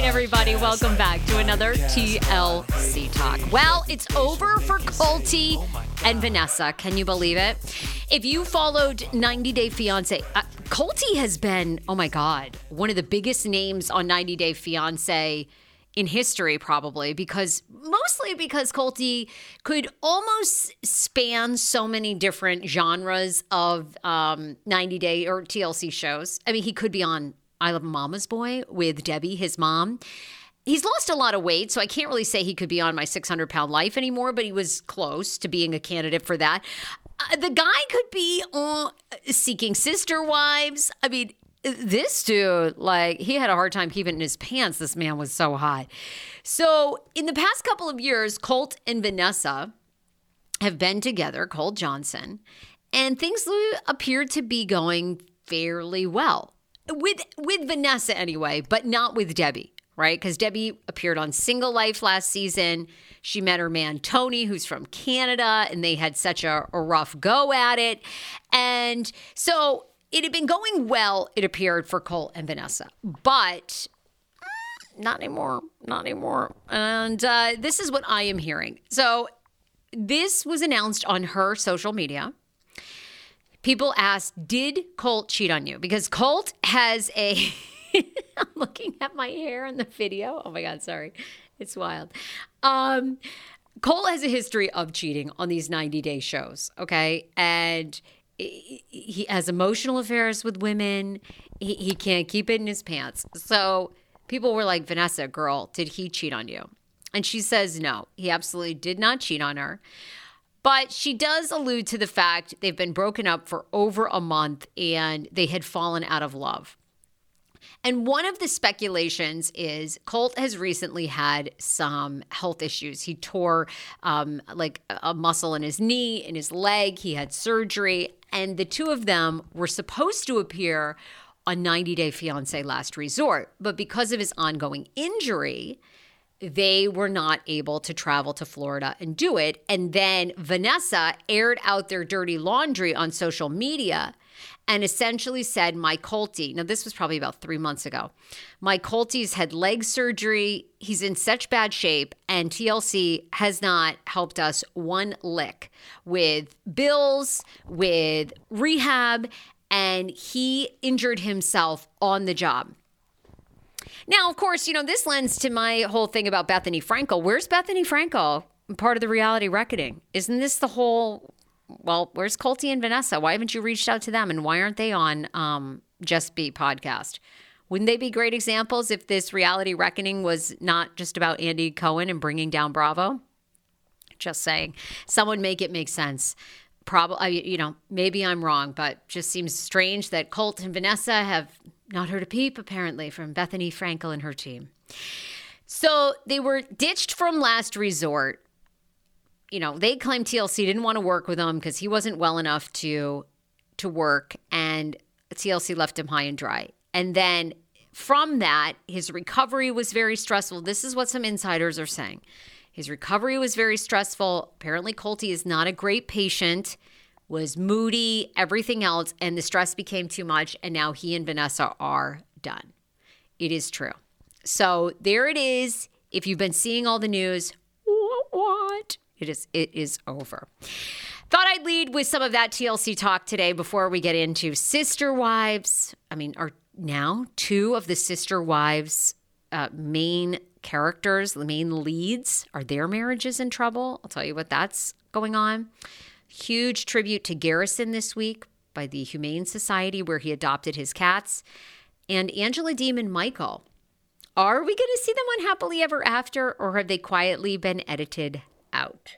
right, everybody, welcome back to another TLC Talk. Well, it's over for Colty and Vanessa. Can you believe it? If you followed 90 Day Fiancé, Colty has been, oh my God, one of the biggest names on 90 Day Fiancé in history, probably, mostly because Colty could almost span so many different genres of 90 Day or TLC shows. I mean, he could be on I Love Mama's Boy with Debbie, his mom. He's lost a lot of weight, so I can't really say he could be on My 600-Pound Life anymore, but he was close to being a candidate for that. The guy could be on Seeking Sister Wives. I mean, this dude, he had a hard time keeping it in his pants. This man was so hot. So in the past couple of years, Colt and Vanessa have been together, Colt Johnson, and things appear to be going fairly well. With Vanessa anyway, but not with Debbie, right? Because Debbie appeared on Single Life last season. She met her man, Tony, who's from Canada, and they had such a rough go at it. And so it had been going well, it appeared, for Colt and Vanessa. But not anymore. And this is what I am hearing. So this was announced on her social media. People asked, did Colt cheat on you? Because Colt has I'm looking at my hair in the video. Oh my God, sorry. It's wild. Colt has a history of cheating on these 90-day shows, okay? And he has emotional affairs with women. He can't keep it in his pants. So people were like, Vanessa, girl, did he cheat on you? And she says, no, he absolutely did not cheat on her. But she does allude to the fact they've been broken up for over a month and they had fallen out of love. And one of the speculations is Colt has recently had some health issues. He tore a muscle in his knee, in his leg. He had surgery. And the two of them were supposed to appear on 90 Day Fiancé Last Resort. But because of his ongoing injury, they were not able to travel to Florida and do it. And then Vanessa aired out their dirty laundry on social media and essentially said, my Colty, now this was probably about 3 months ago, my Colty's had leg surgery. He's in such bad shape, and TLC has not helped us one lick with bills, with rehab, and he injured himself on the job. Now, of course, this lends to my whole thing about Bethany Frankel. Where's Bethany Frankel? Part of the reality reckoning. Isn't this the whole, where's Colty and Vanessa? Why haven't you reached out to them? And why aren't they on Just Be podcast? Wouldn't they be great examples if this reality reckoning was not just about Andy Cohen and bringing down Bravo? Just saying. Someone make it make sense. Probably, maybe I'm wrong, but just seems strange that Colt and Vanessa have not heard a peep, apparently, from Bethany Frankel and her team. So they were ditched from Last Resort. They claimed TLC didn't want to work with him because he wasn't well enough to work, and TLC left him high and dry. And then from that, his recovery was very stressful. This is what some insiders are saying. His recovery was very stressful. Apparently, Colty is not a great patient, was moody, everything else, and the stress became too much, and now he and Vanessa are done. It is true. So there it is. If you've been seeing all the news, what? It is over. Thought I'd lead with some of that TLC talk today before we get into Sister Wives. Are now two of the Sister Wives main characters, the main leads, are their marriages in trouble? I'll tell you what that's going on. Huge tribute to Garrison this week by the Humane Society, where he adopted his cats. And Angela Deem and Michael. Are we going to see them on Happily Ever After, or have they quietly been edited out?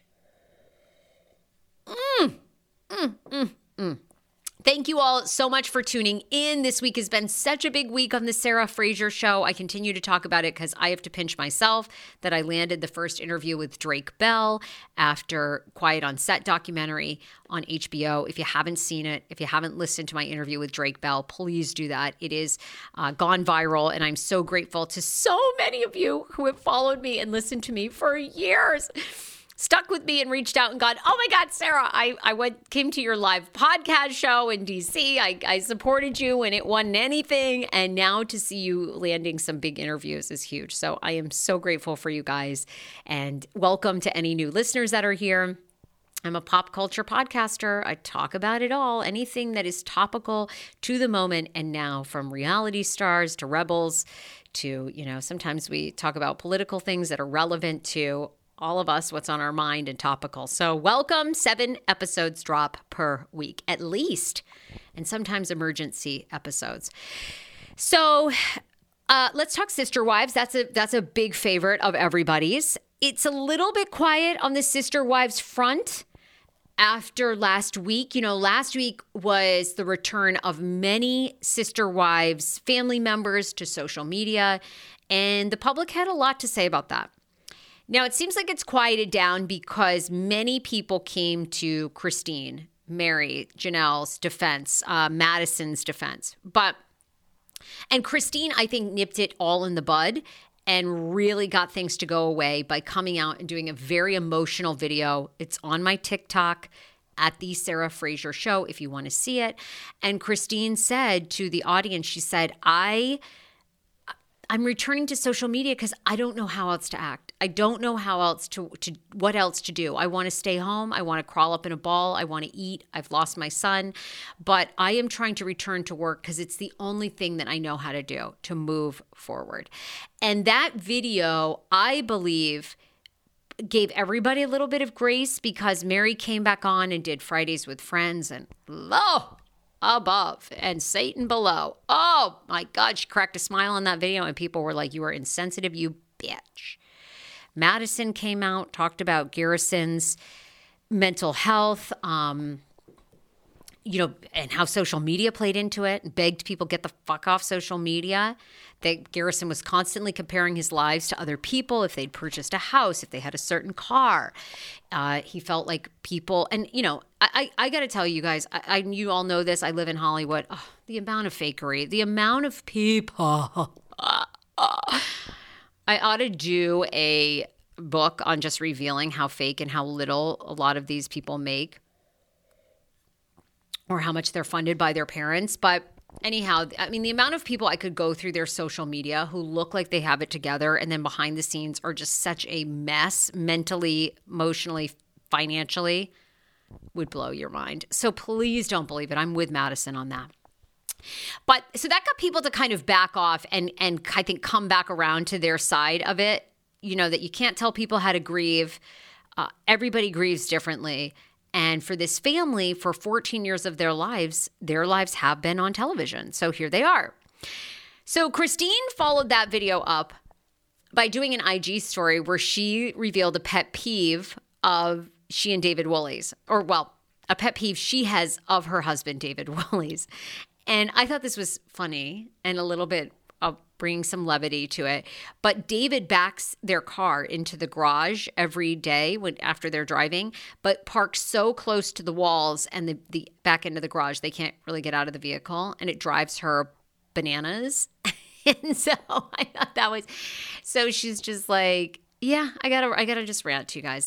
Thank you all so much for tuning in. This week has been such a big week on the Sarah Fraser Show. I continue to talk about it because I have to pinch myself that I landed the first interview with Drake Bell after Quiet on Set documentary on HBO. If you haven't seen it, if you haven't listened to my interview with Drake Bell, please do that. It is gone viral, and I'm so grateful to so many of you who have followed me and listened to me for years. stuck with me and reached out and gone, oh my God, Sarah, came to your live podcast show in DC. I supported you and it wasn't anything. And now to see you landing some big interviews is huge. So I am so grateful for you guys, and welcome to any new listeners that are here. I'm a pop culture podcaster. I talk about it all, anything that is topical to the moment and now, from reality stars to rebels to, sometimes we talk about political things that are relevant to all of us, what's on our mind and topical. So welcome. 7 episodes drop per week, at least, and sometimes emergency episodes. So let's talk Sister Wives. That's a big favorite of everybody's. It's a little bit quiet on the Sister Wives front after last week. Last week was the return of many Sister Wives family members to social media, and the public had a lot to say about that. Now, it seems like it's quieted down because many people came to Christine, Mary, Janelle's defense, Madison's defense. And Christine, I think, nipped it all in the bud and really got things to go away by coming out and doing a very emotional video. It's on my TikTok at the Sarah Fraser Show if you want to see it. And Christine said to the audience, she said, I'm returning to social media because I don't know how else to act. I don't know how else what else to do. I want to stay home. I want to crawl up in a ball. I want to eat. I've lost my son, but I am trying to return to work because it's the only thing that I know how to do to move forward. And that video, I believe, gave everybody a little bit of grace because Mary came back on and did Fridays with Friends, and lo, above and Satan below. Oh my God, she cracked a smile on that video and people were like, you are insensitive, you bitch. Madison came out, talked about Garrison's mental health, and how social media played into it, and begged people get the fuck off social media. That Garrison was constantly comparing his lives to other people, if they'd purchased a house, if they had a certain car. He felt like people, and I got to tell you guys, you all know this, I live in Hollywood. Oh, the amount of fakery, the amount of people. I ought to do a book on just revealing how fake and how little a lot of these people make, or how much they're funded by their parents. But anyhow, I mean, the amount of people I could go through their social media who look like they have it together and then behind the scenes are just such a mess mentally, emotionally, financially, would blow your mind. So please don't believe it. I'm with Madison on that. But so that got people to kind of back off and I think come back around to their side of it, that you can't tell people how to grieve. Everybody grieves differently. And for this family, for 14 years of their lives have been on television. So here they are. So Christine followed that video up by doing an IG story where she revealed a pet peeve of she and David Woolley's, a pet peeve she has of her husband, David Woolley's. And I thought this was funny and a little bit of bringing some levity to it. But David backs their car into the garage every day after they're driving, but parks so close to the walls and the back end of the garage, they can't really get out of the vehicle, and it drives her bananas. And so I thought that was, so she's just like, yeah, I gotta just rant to you guys.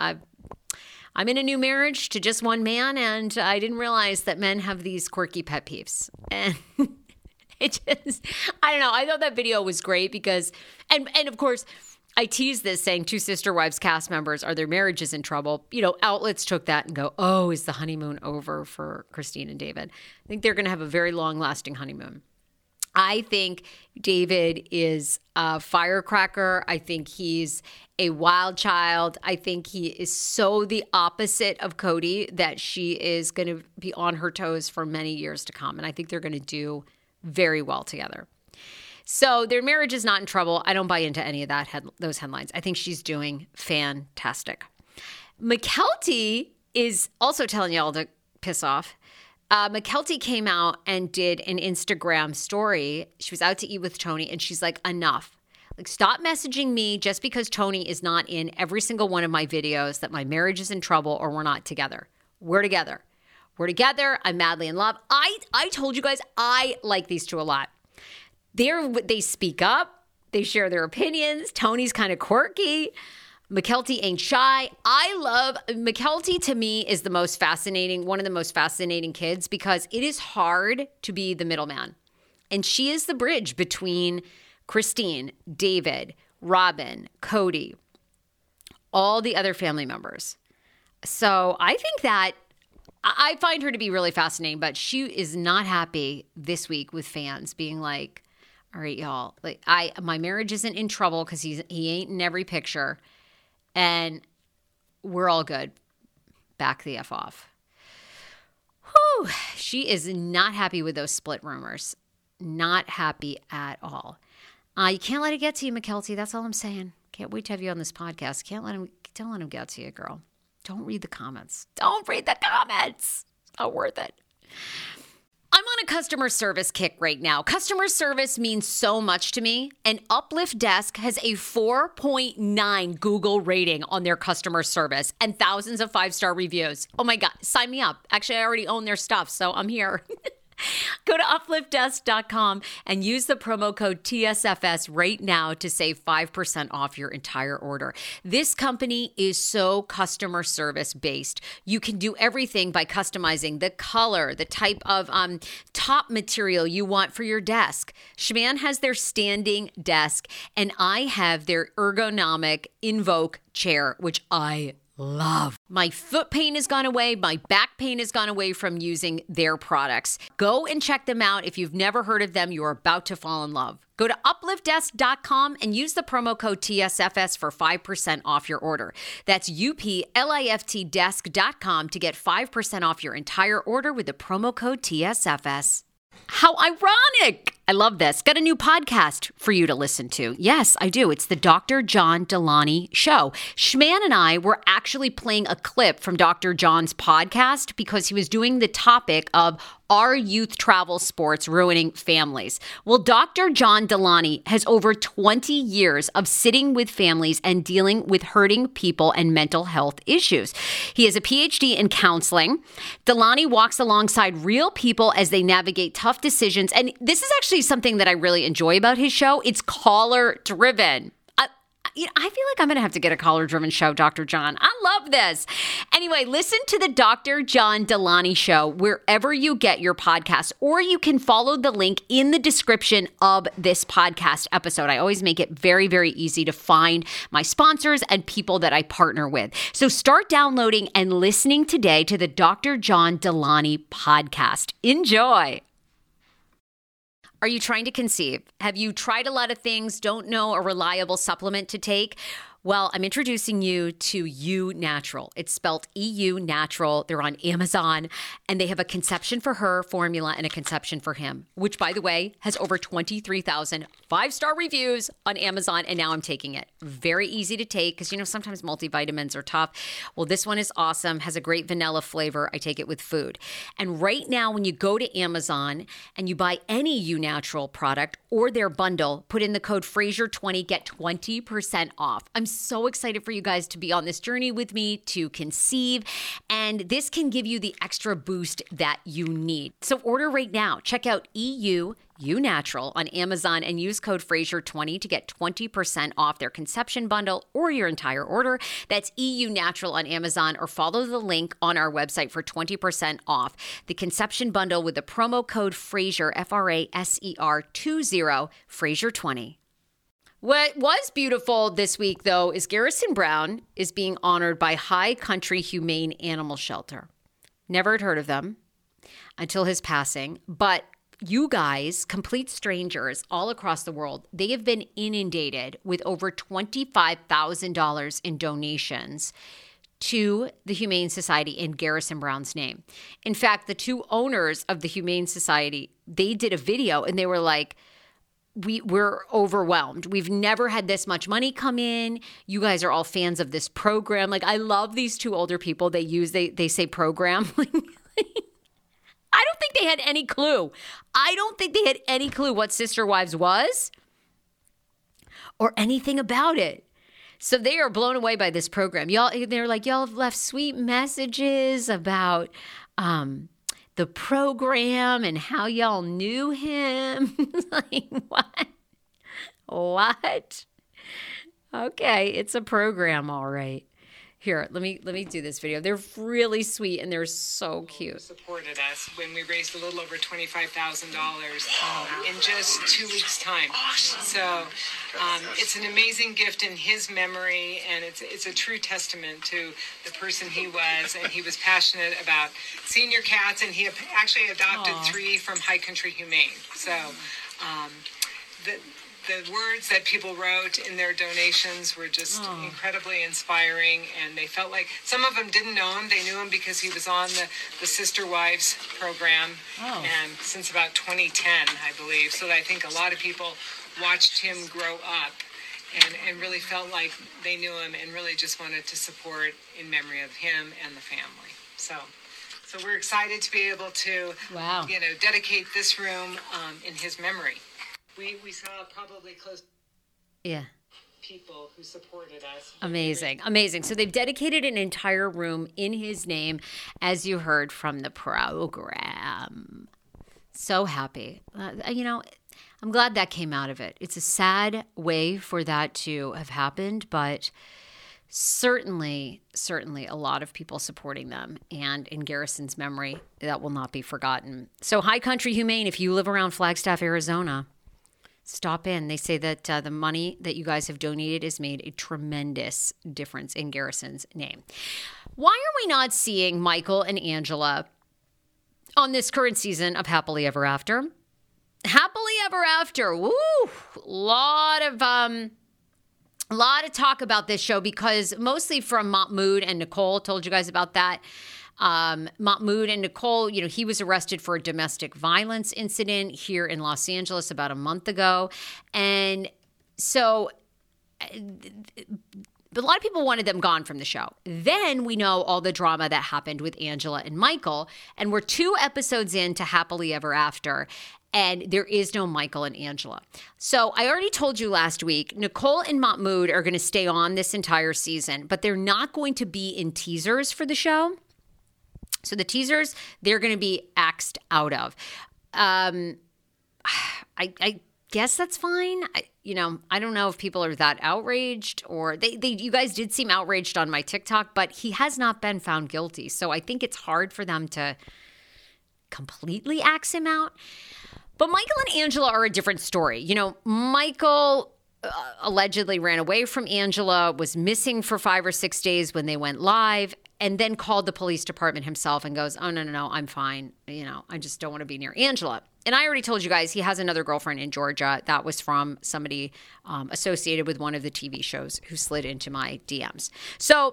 I'm in a new marriage to just one man, and I didn't realize that men have these quirky pet peeves. And it just, I don't know. I thought that video was great because, and of course, I teased this saying 2 Sister Wives cast members, are their marriages in trouble? Outlets took that and go, oh, is the honeymoon over for Christine and David? I think they're going to have a very long-lasting honeymoon. I think David is a firecracker. I think he's a wild child. I think he is so the opposite of Cody that she is going to be on her toes for many years to come. And I think they're going to do very well together. So their marriage is not in trouble. I don't buy into any of those headlines. I think she's doing fantastic. Mykelti is also telling y'all to piss off. Mykelti came out and did an Instagram story. She was out to eat with Tony, and she's like, enough. Like, stop messaging me just because Tony is not in every single one of my videos that my marriage is in trouble or we're not together. We're together. We're together. I'm madly in love. I told you guys I like these two a lot. They speak up. They share their opinions. Tony's kind of quirky. Mykelti ain't shy. I love Mykelti. To me, is the most fascinating, one of the most fascinating kids, because it is hard to be the middleman. And she is the bridge between Christine, David, Robin, Cody, all the other family members. So I think that I find her to be really fascinating, but she is not happy this week with fans being like, all right, y'all, like my marriage isn't in trouble because he ain't in every picture. And we're all good. Back the F off. Whew. She is not happy with those split rumors. Not happy at all. You can't let it get to you, Mykelti. That's all I'm saying. Can't wait to have you on this podcast. Don't let him get to you, girl. Don't read the comments. Don't read the comments. It's not worth it. I'm on a customer service kick right now. Customer service means so much to me, and Uplift Desk has a 4.9 Google rating on their customer service and thousands of 5-star reviews. Oh my God, sign me up. Actually, I already own their stuff, so I'm here. Go to upliftdesk.com and use the promo code TSFS right now to save 5% off your entire order. This company is so customer service based. You can do everything by customizing the color, the type of top material you want for your desk. Schman has their standing desk, and I have their ergonomic Invoke chair, which I love. My foot pain has gone away. My back pain has gone away from using their products. Go and check them out. If you've never heard of them, you're about to fall in love. Go to upliftdesk.com and use the promo code TSFS for 5% off your order. That's upliftdesk.com to get 5% off your entire order with the promo code TSFS. How ironic. I love this. Got a new podcast for you to listen to. Yes, I do. It's the Dr. John Delaney Show. Schman and I were actually playing a clip from Dr. John's podcast because he was doing the topic of are youth travel sports ruining families? Well, Dr. John Delaney has over 20 years of sitting with families and dealing with hurting people and mental health issues. He has a PhD in counseling. Delaney walks alongside real people as they navigate tough decisions. And this is actually something that I really enjoy about his show. It's caller driven. I feel like I'm going to have to get a caller-driven show, Dr. John. I love this. Anyway, listen to the Dr. John Delaney Show wherever you get your podcast, or you can follow the link in the description of this podcast episode. I always make it very, very easy to find my sponsors and people that I partner with. So start downloading and listening today to the Dr. John Delaney podcast. Enjoy. Are you trying to conceive? Have you tried a lot of things, don't know a reliable supplement to take? Well, I'm introducing you to Eu Natural. It's spelled EU Natural. They're on Amazon, and they have a conception for her formula and a conception for him, which, by the way, has over 23,000 5-star reviews on Amazon, and now I'm taking it. Very easy to take because, sometimes multivitamins are tough. Well, this one is awesome, has a great vanilla flavor. I take it with food. And right now, when you go to Amazon and you buy any Eu Natural product or their bundle, put in the code Fraser20, get 20% off. I'm so excited for you guys to be on this journey with me to conceive, and this can give you the extra boost that you need. So order right now. Check out EU Natural on Amazon and use code Fraser20 to get 20% off their conception bundle or your entire order. That's EU Natural on Amazon, or follow the link on our website for 20% off the conception bundle with the promo code Fraser, FRASER20, Fraser20. What was beautiful this week, though, is Garrison Brown is being honored by High Country Humane Animal Shelter. Never had heard of them until his passing, but you guys, complete strangers all across the world, they have been inundated with over $25,000 in donations to the Humane Society in Garrison Brown's name. In fact, the two owners of the Humane Society, they did a video and they were like, we're overwhelmed. We've never had this much money come in. You guys are all fans of this program. Like, I love these two older people. They say program. I don't think they had any clue. I don't think they had any clue what Sister Wives was or anything about it. So they are blown away by this program. They're like, y'all have left sweet messages about the program and how y'all knew him. Like, what? Okay, it's a program, all right. Here, let me do this video. They're really sweet and they're so cute. Supported us when we raised a little over $25,000 in just 2 weeks' time. So it's an amazing gift in his memory, and it's a true testament to the person he was. And he was passionate about senior cats, and he actually adopted 3 from High Country Humane. So the words that people wrote in their donations were just incredibly inspiring, and they felt like some of them didn't know him. They knew him because he was on the Sister Wives program, and since about 2010, I believe. So I think a lot of people watched him grow up and really felt like they knew him and really just wanted to support in memory of him and the family. So we're excited to be able to, dedicate this room in his memory. We saw probably close people who supported us. Amazing. So they've dedicated an entire room in his name, as you heard from the program. So happy. I'm glad that came out of it. It's a sad way for that to have happened, but certainly a lot of people supporting them, and in Garrison's memory, that will not be forgotten. So High Country Humane, if you live around Flagstaff, Arizona, stop in. They say that the money that you guys have donated has made a tremendous difference in Garrison's name. Why are we not seeing Michael and Angela on this current season of Happily Ever After? Happily Ever After. Woo! Lot of talk about this show, because mostly from Mahmoud and Nicole. Told you guys about that. Mahmoud and Nicole, he was arrested for a domestic violence incident here in Los Angeles about a month ago. And so a lot of people wanted them gone from the show. Then we know all the drama that happened with Angela and Michael. And we're 2 episodes into Happily Ever After, and there is no Michael and Angela. So I already told you last week, Nicole and Mahmoud are going to stay on this entire season, but they're not going to be in teasers for the show. So the teasers, they're going to be axed out of. I guess that's fine. I don't know if people are that outraged, or you guys did seem outraged on my TikTok, but he has not been found guilty. So I think it's hard for them to completely axe him out. But Michael and Angela are a different story. Michael allegedly ran away from Angela, was missing for 5 or 6 days when they went live, and then called the police department himself and goes, oh, no, I'm fine. I just don't want to be near Angela. And I already told you guys, he has another girlfriend in Georgia. That was from somebody associated with one of the TV shows who slid into my DMs. So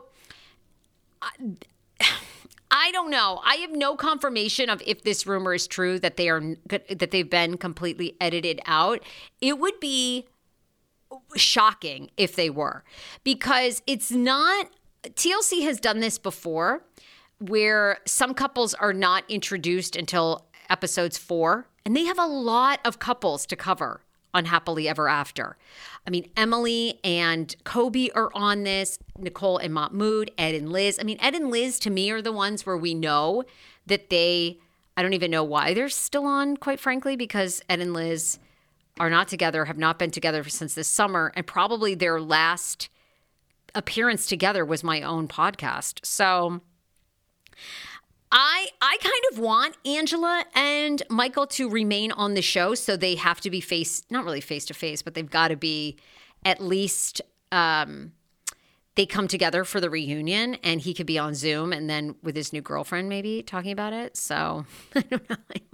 I don't know. I have no confirmation of if this rumor is true that they've been completely edited out. It would be shocking if they were, because it's not. TLC has done this before, where some couples are not introduced until episodes 4, and they have a lot of couples to cover on Happily Ever After. I mean, Emily and Kobe are on this, Nicole and Mahmoud, Ed and Liz. I mean, Ed and Liz, to me, are the ones where we know that I don't even know why they're still on, quite frankly, because Ed and Liz are not together, have not been together since this summer, and probably their last appearance together was my own podcast. So I kind of want Angela and Michael to remain on the show, so they have to be not really face to face, but they've got to be at least they come together for the reunion, and he could be on Zoom and then with his new girlfriend maybe talking about it. So I don't know.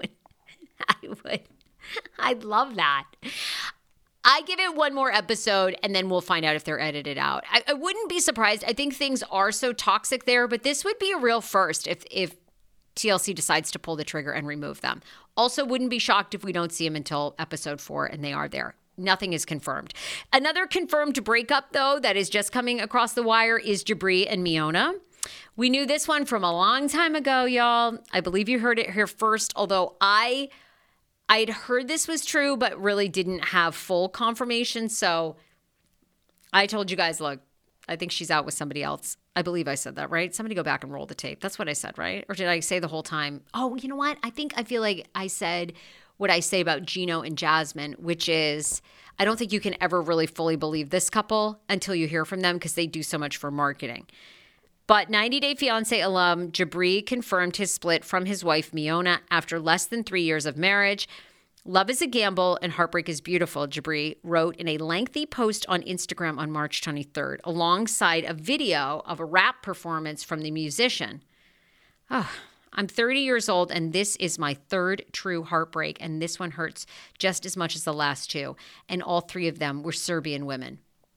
I'd love that. I give it one more episode, and then we'll find out if they're edited out. I wouldn't be surprised. I think things are so toxic there, but this would be a real first if TLC decides to pull the trigger and remove them. Also, wouldn't be shocked if we don't see them until episode 4, and they are there. Nothing is confirmed. Another confirmed breakup, though, that is just coming across the wire is Jibri and Miona. We knew this one from a long time ago, y'all. I believe you heard it here first, although I'd heard this was true, but really didn't have full confirmation. So I told you guys, look, I think she's out with somebody else. I believe I said that, right? Somebody go back and roll the tape. That's what I said, right? Or did I say the whole time? Oh, you know what? I feel like I said what I say about Gino and Jasmine, which is I don't think you can ever really fully believe this couple until you hear from them because they do so much for marketing. But 90 Day Fiancé alum Jabri confirmed his split from his wife Miona after less than 3 years of marriage. Love is a gamble and heartbreak is beautiful, Jabri wrote in a lengthy post on Instagram on March 23rd, alongside a video of a rap performance from the musician. Oh, I'm 30 years old and this is my third true heartbreak, and this one hurts just as much as the last two, and all three of them were Serbian women.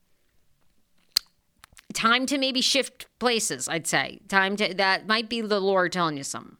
Time to maybe shift places, I'd say. That might be the Lord telling you something.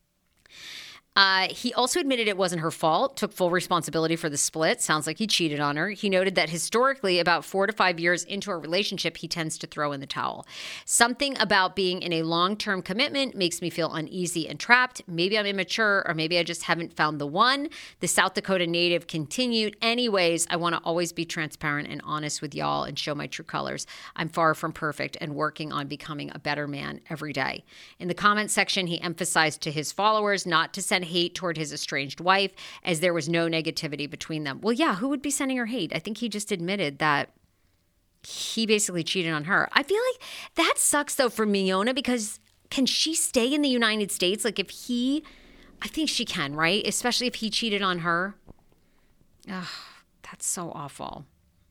He also admitted it wasn't her fault, took full responsibility for the split. Sounds like he cheated on her. He noted that historically, about 4 to 5 years into a relationship, he tends to throw in the towel. Something about being in a long-term commitment makes me feel uneasy and trapped. Maybe I'm immature, or maybe I just haven't found the one. The South Dakota native continued. Anyways, I want to always be transparent and honest with y'all and show my true colors. I'm far from perfect and working on becoming a better man every day. In the comment section, he emphasized to his followers not to send hate toward his estranged wife, as there was no negativity between them. Well, yeah, who would be sending her hate? I think he just admitted that he basically cheated on her. I feel like that sucks, though, for Miona, because can she stay in the United States? Like, I think she can, right? Especially if he cheated on her. Ugh, that's so awful.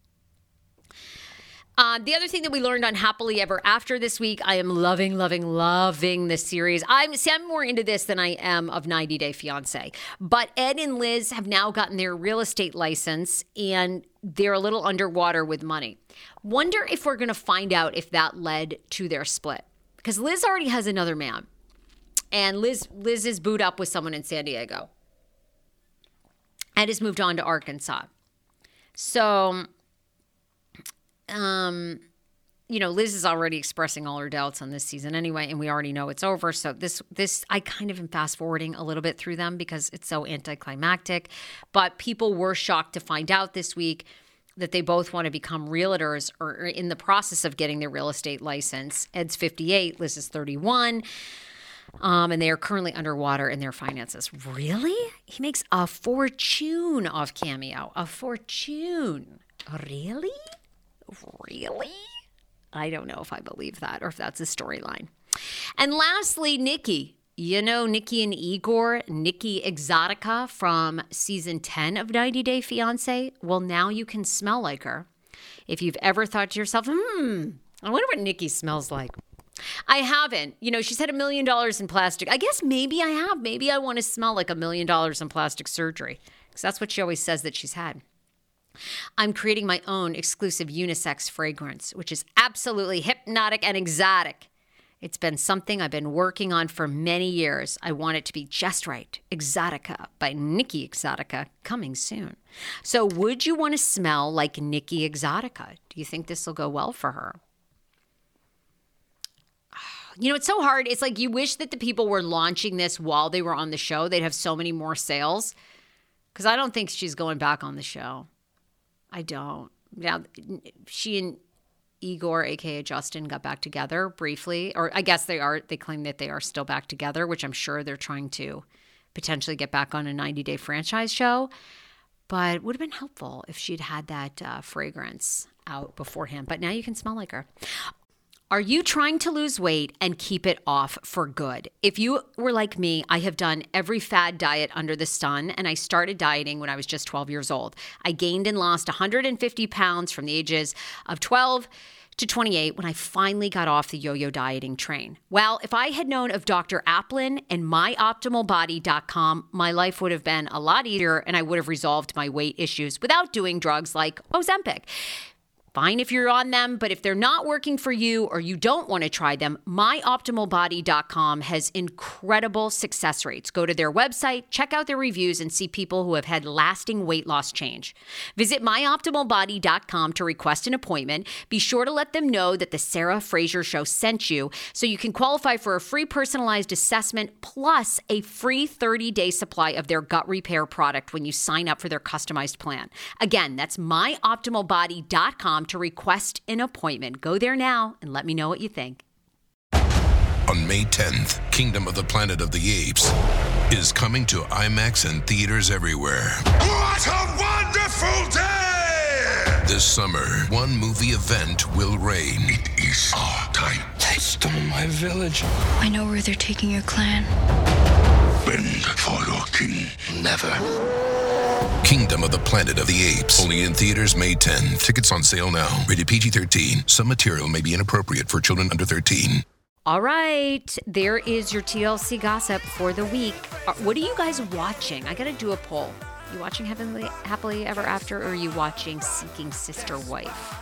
The other thing that we learned on Happily Ever After this week, I am loving this series. I'm more into this than I am of 90 Day Fiancé. But Ed and Liz have now gotten their real estate license, and they're a little underwater with money. Wonder if we're going to find out if that led to their split. Because Liz already has another man. And Liz is booed up with someone in San Diego. Ed has moved on to Arkansas. So... Liz is already expressing all her doubts on this season anyway, and we already know it's over. So this I kind of am fast forwarding a little bit through them because it's so anticlimactic. But people were shocked to find out this week that they both want to become realtors or are in the process of getting their real estate license. Ed's 58, Liz is 31. And they are currently underwater in their finances. Really? He makes a fortune off Cameo. A fortune. Really? Really? I don't know if I believe that or if that's a storyline. And lastly, Nikki. You know Nikki and Igor, Nikki Exotica from season 10 of 90 Day Fiancé? Well, now you can smell like her. If you've ever thought to yourself, I wonder what Nikki smells like. I haven't. She's had $1 million in plastic. I guess maybe I have. Maybe I want to smell like $1 million in plastic surgery because that's what she always says that she's had. I'm creating my own exclusive unisex fragrance, which is absolutely hypnotic and exotic. It's been something I've been working on for many years. I want it to be just right. Exotica by Nikki Exotica, coming soon. So would you want to smell like Nikki Exotica? Do you think this will go well for her? It's so hard. It's like you wish that the people were launching this while they were on the show. They'd have so many more sales. Because I don't think she's going back on the show. I don't. Now, she and Igor, a.k.a. Justin, got back together briefly. Or I guess they are. They claim that they are still back together, which I'm sure they're trying to potentially get back on a 90-day franchise show. But it would have been helpful if she'd had that fragrance out beforehand. But now you can smell like her. Are you trying to lose weight and keep it off for good? If you were like me, I have done every fad diet under the sun, and I started dieting when I was just 12 years old. I gained and lost 150 pounds from the ages of 12 to 28 when I finally got off the yo-yo dieting train. Well, if I had known of Dr. Applin and myoptimalbody.com, my life would have been a lot easier, and I would have resolved my weight issues without doing drugs like Ozempic. Fine if you're on them, but if they're not working for you or you don't want to try them, myoptimalbody.com has incredible success rates. Go to their website, check out their reviews, and see people who have had lasting weight loss change. Visit myoptimalbody.com to request an appointment. Be sure to let them know that the Sarah Fraser Show sent you so you can qualify for a free personalized assessment plus a free 30-day supply of their gut repair product when you sign up for their customized plan. Again, that's myoptimalbody.com to request an appointment. Go there now and let me know what you think. On May 10th, Kingdom of the Planet of the Apes is coming to IMAX and theaters everywhere. What a wonderful day! This summer, one movie event will reign. It is our time. They stole my village. I know where they're taking your clan. Bend for your king. Never. Kingdom of the Planet of the Apes. Only in theaters May 10. Tickets on sale now. Rated PG-13. Some material may be inappropriate for children under 13. All right, there is your TLC gossip for the week. What are you guys watching? I got to do a poll. You watching Happily Ever After, or are you watching Seeking Sister Wife?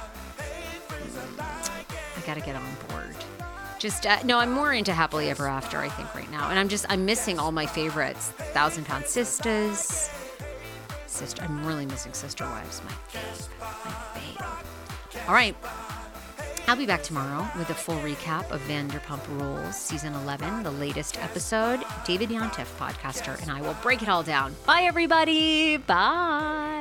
I got to get on board. No, I'm more into Happily Ever After, I think, right now. And I'm missing all my favorites. 1,000 Pound Sisters. I'm really missing Sister Wives. My fave. All right. I'll be back tomorrow with a full recap of Vanderpump Rules Season 11, the latest episode. David Yontef, podcaster, and I will break it all down. Bye, everybody. Bye.